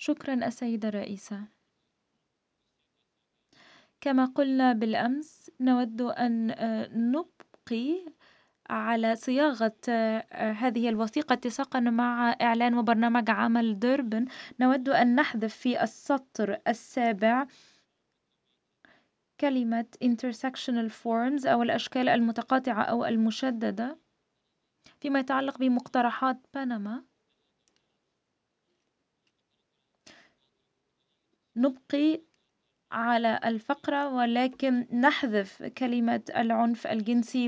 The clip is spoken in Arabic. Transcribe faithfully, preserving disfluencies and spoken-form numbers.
شكرا السيدة الرئيسة. كما قلنا بالأمس نود أن آه، نبقي على صياغة آه، هذه الوثيقة اتساقا مع إعلان وبرنامج عمل ديربن. نود أن نحذف في السطر السابع كلمة intersectional forms أو الأشكال المتقاطعة أو المشددة فيما يتعلق بمقترحات بنما. نبقي على الفقرة ولكن نحذف كلمة العنف الجنسي